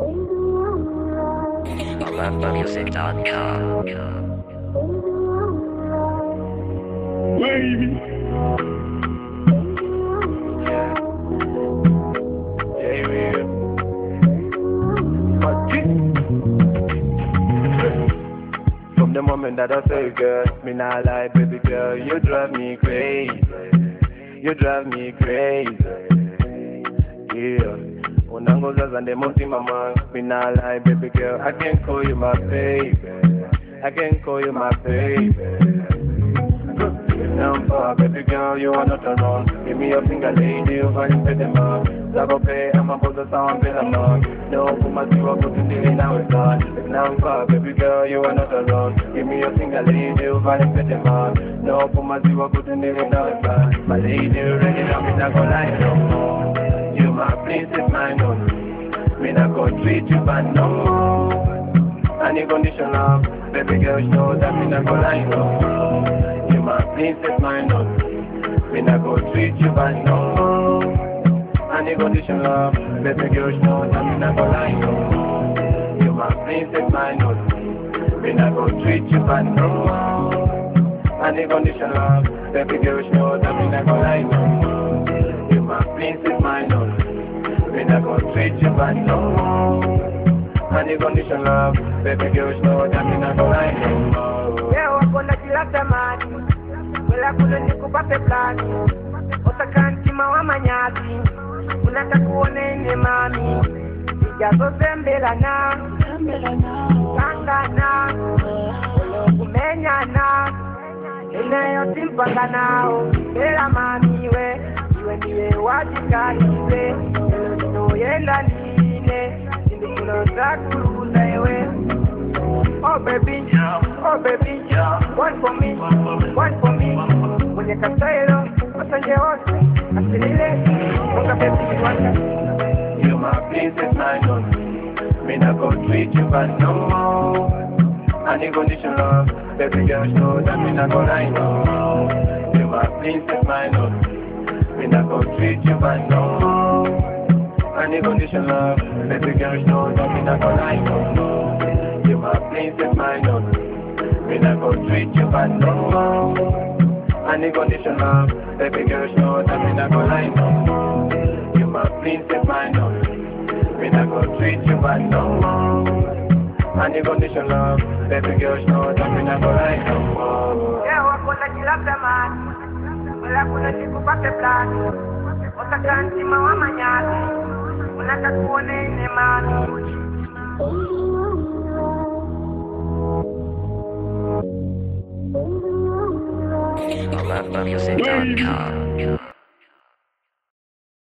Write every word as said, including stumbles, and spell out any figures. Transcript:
Malamba Music dot com. Baby. Yeah, yeah, from the moment that I say, girl, me not lie, baby girl, you drive me crazy. You drive me crazy. Yeah. Unangozaza nde mutima man, me not lie, baby girl, I can call you my baby. I can call you my baby. Number, baby girl, you are not alone. Give me a finger, lady, you find it the man. Zago pay, I'm about to sound better man. No, put my zero, put it in now it's done. Number, baby girl, you are not alone. Give me a finger, lady, you find it the man. No, put my zero, put it in now it's done. My lady, ready now, me not gonna lie no more. You my princess, my no. Me not gonna treat you bad no more. Any condition love, baby girl, you know that me not gonna lie no more. My princess, my love. Me not go treat you bad no more. Any condition love, baby girl, you know that me not go lie no more. You my princess, my love. Me not go treat you bad no more. Any condition love, baby girl, you know that me not go lie no more. You my princess, my love. Me not go treat you bad no more. Any condition love, baby girl, you know that me not go lie no more. Yeah, wakona kila tamani. Wela kule nikupape plani. Otakantima wa manyati. Unaka kuone ine mami. Ijazo zembela na Kanga na Olo kumenya na Ine yoti mpanga nao Bela mami we Iwe niwe wajikari we Elo nino yenda nine Sindi kuno zakuluza ewe Oh baby, oh baby, one for me, one for me. When you can say it, what's on your horse? I feel it, what's baby, what's you my princess, my love. Me not go treat you bad no more. Any condition love, baby girl, show that me not go lie no more. You my princess, my love. Me not go treat you bad no more. Any condition love, baby girl, show that me not go lie no more. You my princess, my love. Me not go treat you bad no more. Any condition love, baby girl, show that me not go lie no more. You my princess, my love. Me not go treat you bad no more. Any condition love, baby girl, show that me not go lie no more. Yeah, wakona kila tamani. Wela kule nikupape plani. Otakantima wa manyati. Unaka kuone ine mami. Malamba Music dot com.